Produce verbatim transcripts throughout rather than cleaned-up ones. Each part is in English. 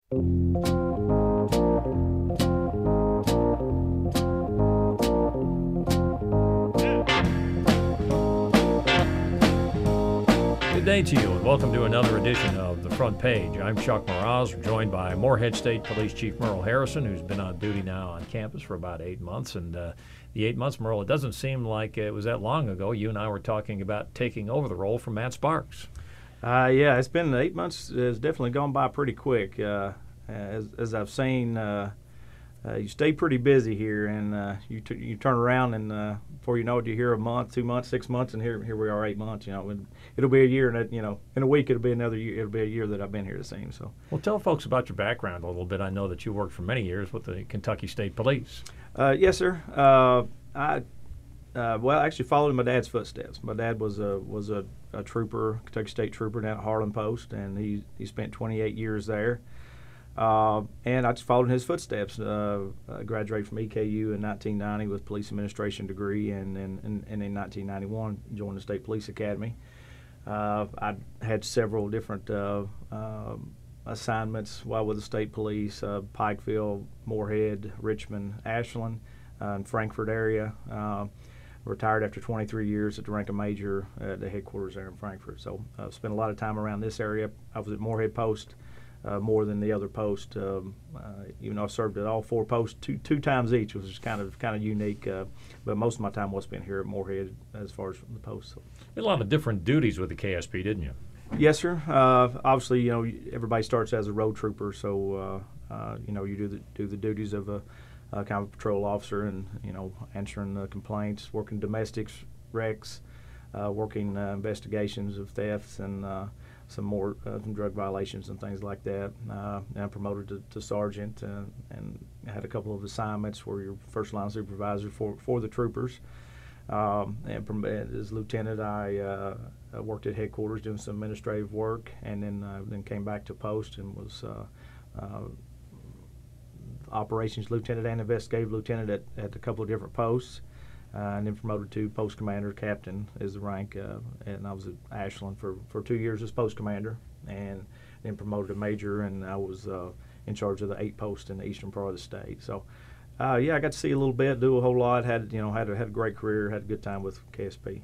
Good day to you, and welcome to another edition of The Front Page. I'm Chuck Mraz, joined by Morehead State Police Chief Merle Harrison, who's been on duty now on campus for about eight months. And uh, the eight months, Merle, it doesn't seem like it was that long ago. You and I were talking about taking over the role from Matt Sparks. Uh, yeah, it's been eight months. It's definitely gone by pretty quick. Uh, as, as I've seen, uh, uh, you stay pretty busy here, and uh, you t- you turn around, and uh, before you know it, you hear a month, two months, six months, and here here we are, eight months. You know, and it'll be a year, and it, you know, in a week it'll be another year. It'll be a year that I've been here. It seems so. Well, tell folks about your background a little bit. I know that you worked for many years with the Kentucky State Police. Uh, yes, sir. Uh, I uh, well, I actually followed in my dad's footsteps. My dad was a was a, a trooper, Kentucky State trooper down at Harlan Post, and he he spent twenty-eight years there. Uh, and I just followed in his footsteps. Uh, I graduated from E K U in nineteen ninety with police administration degree, and, and, and, and in nineteen ninety-one joined the State Police Academy. Uh, I had several different uh, uh, assignments while with the State Police: uh, Pikeville, Morehead, Richmond, Ashland, uh, and Frankfort area. Uh, retired after twenty-three years at the rank of major at the headquarters there in Frankfort. So I uh, spent a lot of time around this area. I was at Morehead Post Uh, more than the other post. Um, uh, even though I served at all four posts two two times each, which was kind of kind of unique. Uh, but most of my time was spent here at Morehead as far as the post. So. You had a lot of different duties with the K S P, didn't you? Yes, sir. Uh, obviously, you know, everybody starts as a road trooper, so uh, uh, you know you do the do the duties of a, a kind of patrol officer, and you know answering uh, complaints, working domestics, wrecks, uh, working uh, investigations of thefts, and uh, some more uh, some drug violations and things like that. Uh, and I'm promoted to, to sergeant, uh, and I had a couple of assignments where you're first line supervisor for, for the troopers. Um, and from, as lieutenant, I, uh, I worked at headquarters doing some administrative work, and then uh, then came back to post and was uh, uh, operations lieutenant and investigative lieutenant at, at a couple of different posts. Uh, and then promoted to post commander, captain is the rank, uh, and I was at Ashland for, for two years as post commander, and then promoted to major, and I was uh, in charge of the eight posts in the eastern part of the state. So, uh, yeah, I got to see a little bit, do a whole lot. Had you know had a, had a great career, had a good time with K S P.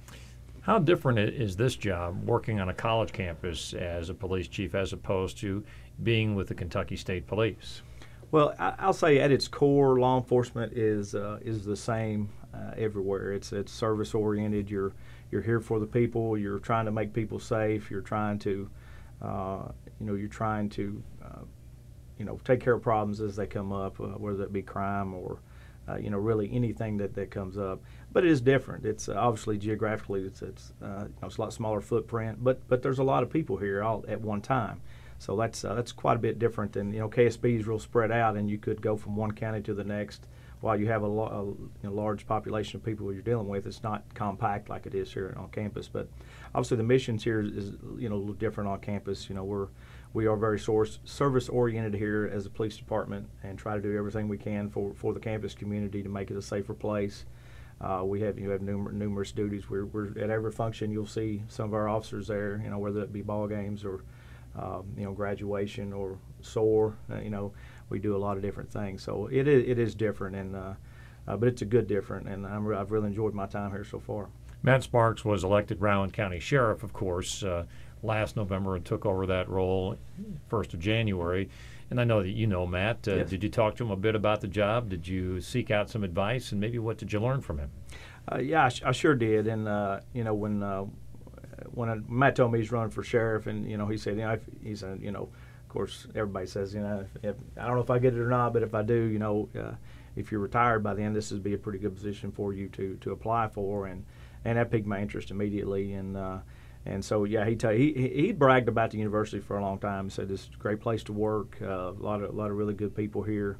How different is this job, working on a college campus as a police chief, as opposed to being with the Kentucky State Police? Well, I, I'll say at its core, law enforcement is uh, is the same uh, everywhere. It's it's service oriented. You're you're here for the people. You're trying to make people safe. You're trying to, uh, you know, you're trying to, uh, you know, take care of problems as they come up, uh, whether it be crime or, uh, you know, really anything that, that comes up. But it is different. It's uh, obviously geographically, it's it's uh, you know, it's a lot smaller footprint. But but there's a lot of people here all at one time. So that's uh, that's quite a bit different than, you know, K S B is real spread out, and you could go from one county to the next. While you have a, lo- a you know, large population of people you're dealing with, it's not compact like it is here on campus. But obviously the missions here is, you know, a little different on campus. You know, we're we are very source service oriented here as a police department, and try to do everything we can for, for the campus community to make it a safer place. Uh, we have you have numer- numerous duties. We're, we're at every function you'll see some of our officers there. You know, whether it be ball games or Um, you know, graduation or S O A R, uh, you know, we do a lot of different things. So it is, it is different, and uh, uh, but it's a good different, and I'm re- I've really enjoyed my time here so far. Matt Sparks was elected Rowan County Sheriff, of course, uh, last November, and took over that role first of January. And I know that you know Matt. Uh, Yes. Did you talk to him a bit about the job? Did you seek out some advice, and maybe what did you learn from him? Uh, yeah, I, sh- I sure did, and uh, you know when. Uh, When I, Matt told me he's running for sheriff, and you know, he said, you know, if, he said, you know, of course, everybody says, you know, if, if, I don't know if I get it or not, but if I do, you know, uh, if you're retired by the end, this would be a pretty good position for you to to apply for, and and that piqued my interest immediately, and uh, and so yeah, he t- he he bragged about the university for a long time. He said this is a great place to work, uh, a lot of a lot of really good people here.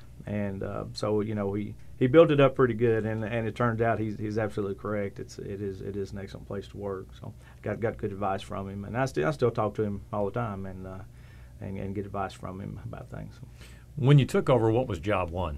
And uh, so, you know, he, he built it up pretty good, and, and it turns out he's he's absolutely correct. It's it is it is an excellent place to work. So got got good advice from him, and I still I still talk to him all the time, and uh, and, and get advice from him about things. When you took over, what was job one?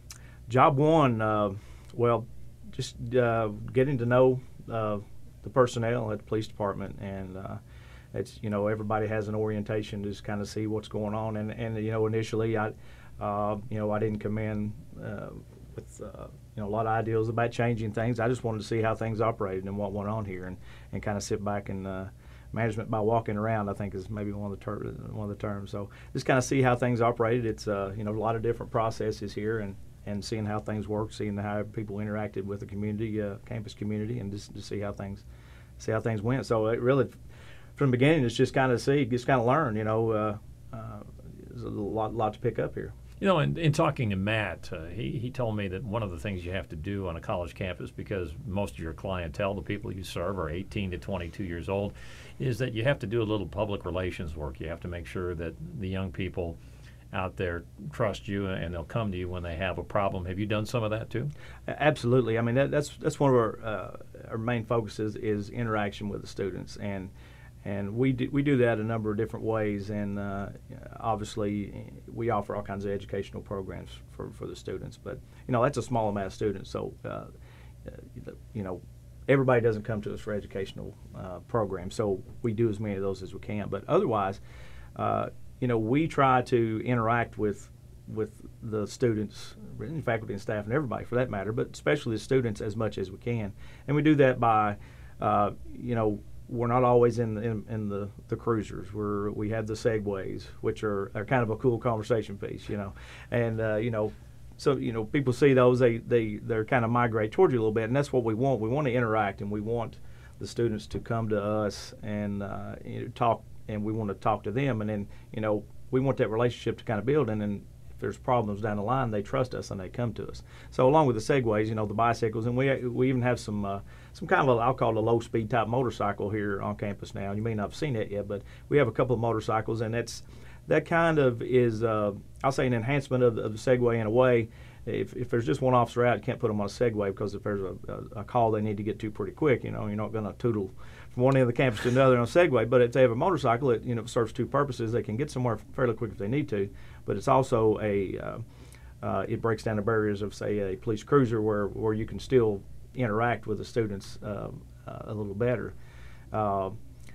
Job one, uh, well, just uh, getting to know uh, the personnel at the police department, and uh, it's, you know, everybody has an orientation to just kind of see what's going on. And, and you know, initially, I, uh, you know, I didn't come in uh, with, uh, you know, a lot of ideas about changing things. I just wanted to see how things operated and what went on here, and, and kind of sit back and uh, management by walking around, I think, is maybe one of the ter- one of the terms. So just kind of see how things operated. It's uh, you know, a lot of different processes here, and, and seeing how things work, seeing how people interacted with the community, uh, campus community, and just to see how things see how things went. So it really, from the beginning, it's just kind of see, just kind of learn. You know, uh, uh, there's a lot lot to pick up here. You know, in, in talking to Matt, uh, he, he told me that one of the things you have to do on a college campus, because most of your clientele, the people you serve, are eighteen to twenty-two years old, is that you have to do a little public relations work. You have to make sure that the young people out there trust you and they'll come to you when they have a problem. Have you done some of that too? Absolutely. I mean, that, that's that's one of our uh, our main focuses is interaction with the students, and and we do, we do that a number of different ways. And uh, obviously, we offer all kinds of educational programs for, for the students. But you know, that's a small amount of students, so uh, you know, everybody doesn't come to us for educational uh, programs. So we do as many of those as we can. But otherwise, uh, you know, we try to interact with with the students, and faculty and staff and everybody for that matter, but especially the students as much as we can. And we do that by, uh, you know, we're not always in the, in, in the, the cruisers. We're, we have the Segways, which are, are kind of a cool conversation piece, you know. And, uh, you know, so, you know, people see those, they, they, they're kind of migrate towards you a little bit, and that's what we want. We want to interact, and we want the students to come to us and uh, you know, talk, and we want to talk to them. And then, you know, we want that relationship to kind of build, and then if there's problems down the line, they trust us and they come to us. So along with the Segways, you know, the bicycles, and we we even have some uh, some kind of a, I'll call it a low speed type motorcycle here on campus now. You may not have seen that yet, but we have a couple of motorcycles, and that's that kind of is uh, I'll say an enhancement of the, of the Segway in a way. If, if there's just one officer out, you can't put them on a Segway, because if there's a, a, a call they need to get to pretty quick, you know, you're not going to tootle from one end of the campus to another on a Segway. But if they have a motorcycle, it, you know, serves two purposes. They can get somewhere fairly quick if they need to, but it's also a uh, uh, it breaks down the barriers of, say, a police cruiser, where, where you can still interact with the students uh, uh, a little better. Uh,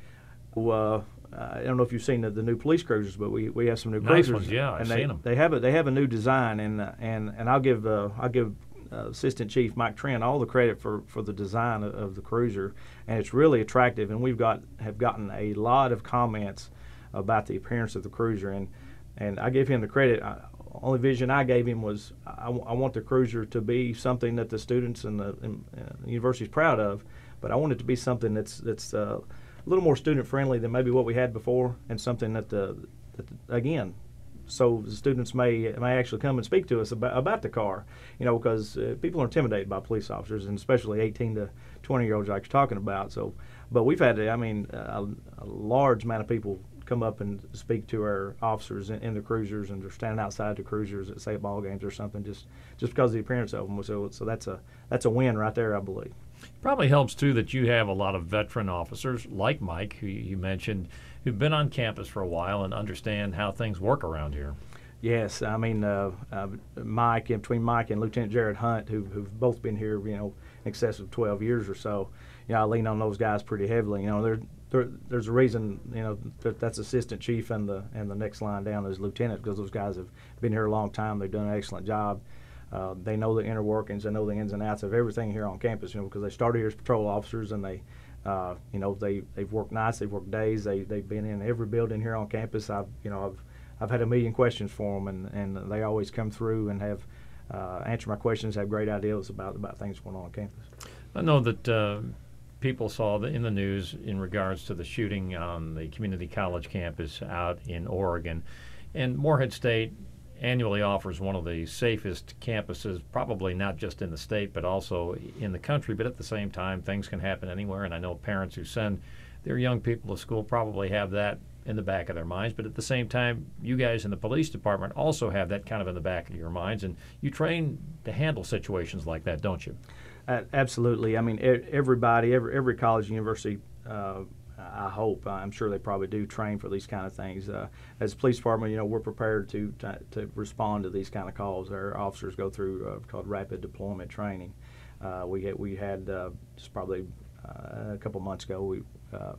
well, I don't know if you've seen the, the new police cruisers, but we, we have some new Nice cruisers. ones, yeah, I've and they, seen them. They have a they have a new design, and uh, and and I'll give uh, I'll give uh, Assistant Chief Mike Trent all the credit for, for the design of, of the cruiser, and it's really attractive. And we've got have gotten a lot of comments about the appearance of the cruiser, and and I give him the credit. I, only vision I gave him was I, I want the cruiser to be something that the students and the, and, uh, the university is proud of, but I want it to be something that's that's uh, a little more student friendly than maybe what we had before, and something that the, that the again, so the students may may actually come and speak to us about about the car, you know, because uh, people are intimidated by police officers, and especially eighteen to twenty year olds like you're talking about. So, but we've had, I mean, a, a large amount of people come up and speak to our officers in, in the cruisers, and they're standing outside the cruisers at, say, ball games or something, just just because of the appearance of them. So, so that's a that's a win right there, I believe. Probably helps too that you have a lot of veteran officers like Mike, who you mentioned, who've been on campus for a while and understand how things work around here. Yes, I mean uh, uh, Mike, and between Mike and Lieutenant Jared Hunt, who, who've both been here, you know, in excess of twelve years or so. You know, I lean on those guys pretty heavily. You know, they're, they're, there's a reason, you know, that that's Assistant Chief, and the and the next line down is Lieutenant, because those guys have been here a long time. They've done an excellent job. Uh, they know the inner workings. They know the ins and outs of everything here on campus, you know, because they started here as patrol officers, and they, uh, you know, they they've worked nights, they've worked days. They they've been in every building here on campus. I've, you know, I've I've had a million questions for them, and, and they always come through and have uh, answered my questions, have great ideas about about things going on on campus. I know that uh, people saw the, in the news in regards to the shooting on the community college campus out in Oregon, and Morehead State annually offers one of the safest campuses, probably not just in the state, but also in the country. But at the same time, things can happen anywhere, and I know parents who send their young people to school probably have that in the back of their minds. But at the same time, you guys in the police department also have that kind of in the back of your minds, and you train to handle situations like that, don't you? Uh, absolutely. I mean, e- everybody, every every college, university, uh, I hope, I'm sure they probably do train for these kind of things. Uh, as a police department, you know, we're prepared to, to to respond to these kind of calls. Our officers go through uh, called rapid deployment training. Uh, we had, we had uh, just probably uh, a couple months ago, we uh,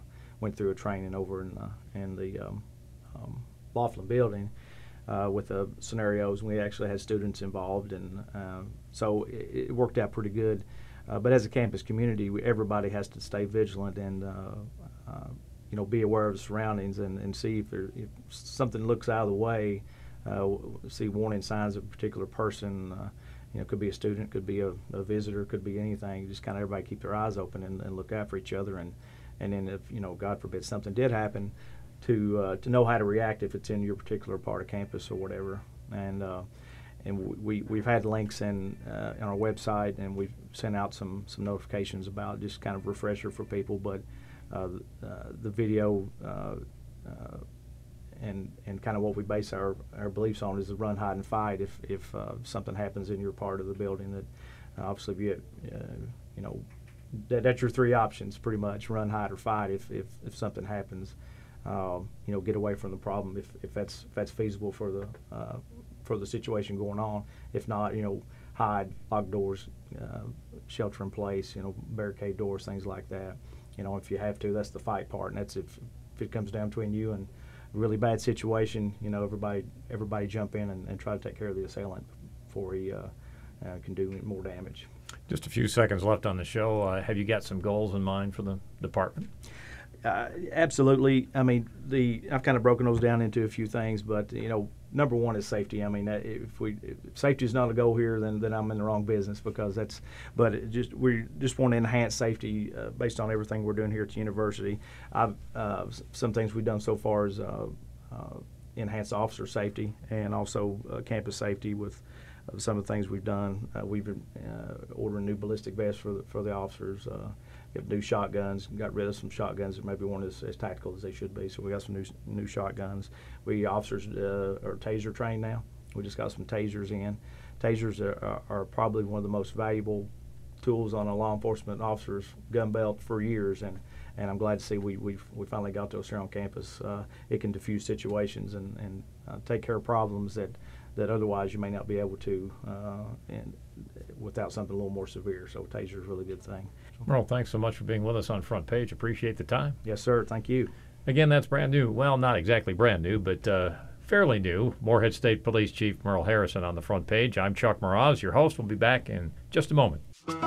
went through a training over in the, in the um, um, Laughlin building uh, with the scenarios. We actually had students involved, and uh, so it, it worked out pretty good. Uh, but as a campus community, we, everybody has to stay vigilant and uh, uh, you know, be aware of the surroundings and, and see if, there, if something looks out of the way. Uh, see warning signs of a particular person. Uh, you know, could be a student, could be a, a visitor, could be anything. Just kind of everybody keep their eyes open and, and look out for each other. And, and then if, you know, God forbid something did happen, to uh, to know how to react if it's in your particular part of campus or whatever. And uh, and we we've had links in uh, on our website, and we've sent out some some notifications about just kind of refresher for people. But uh, uh, the video. Uh, uh, And, and kind of what we base our, our beliefs on is the run, hide, and fight. If if uh, something happens in your part of the building, that uh, obviously, if you, uh, you know, that, that's your three options pretty much: run, hide, or fight. If if, if something happens, um, you know, get away from the problem. If, if that's if that's feasible for the uh, for the situation going on. If not, you know, hide, lock doors, uh, shelter in place. You know, barricade doors, things like that. You know, if you have to, that's the fight part, and that's if if it comes down between you and really bad situation, you know, everybody everybody jump in and, and try to take care of the assailant before he uh, uh, can do more damage. Just a few seconds left on the show. Uh, have you got some goals in mind for the department? Uh, absolutely. I mean, the I've kind of broken those down into a few things, but you know, number one is safety. I mean, if we if safety is not a goal here, then then I'm in the wrong business, because that's. But it just we just want to enhance safety uh, based on everything we're doing here at the university. I've uh, some things we've done so far is uh, uh, enhance officer safety and also uh, campus safety with. Uh, some of the things we've done. Uh, we've been uh, ordering new ballistic vests for the, for the officers. Uh, we have new shotguns. Got rid of some shotguns that maybe weren't as, as tactical as they should be. So we got some new new shotguns. We officers uh, are taser trained now. We just got some tasers in. Tasers are, are, are probably one of the most valuable tools on a law enforcement officer's gun belt for years, and, and I'm glad to see we we've, we finally got those here on campus. Uh, it can diffuse situations and, and uh, take care of problems that. that otherwise you may not be able to uh, and without something a little more severe. So taser is a really good thing. Merle, thanks so much for being with us on Front Page. Appreciate the time. Yes, sir. Thank you. Again, that's brand new. Well, not exactly brand new, but uh, fairly new. Morehead State Police Chief Merle Harrison on the Front Page. I'm Chuck Mraz. Your host will be back in just a moment.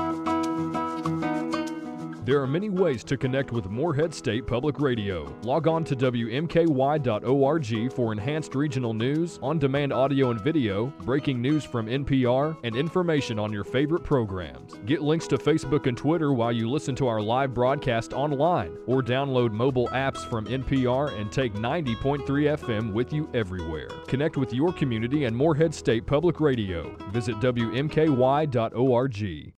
There are many ways to connect with Morehead State Public Radio. Log on to W M K Y dot org for enhanced regional news, on-demand audio and video, breaking news from N P R, and information on your favorite programs. Get links to Facebook and Twitter while you listen to our live broadcast online, or download mobile apps from N P R and take ninety point three F M with you everywhere. Connect with your community and Morehead State Public Radio. Visit W M K Y dot org.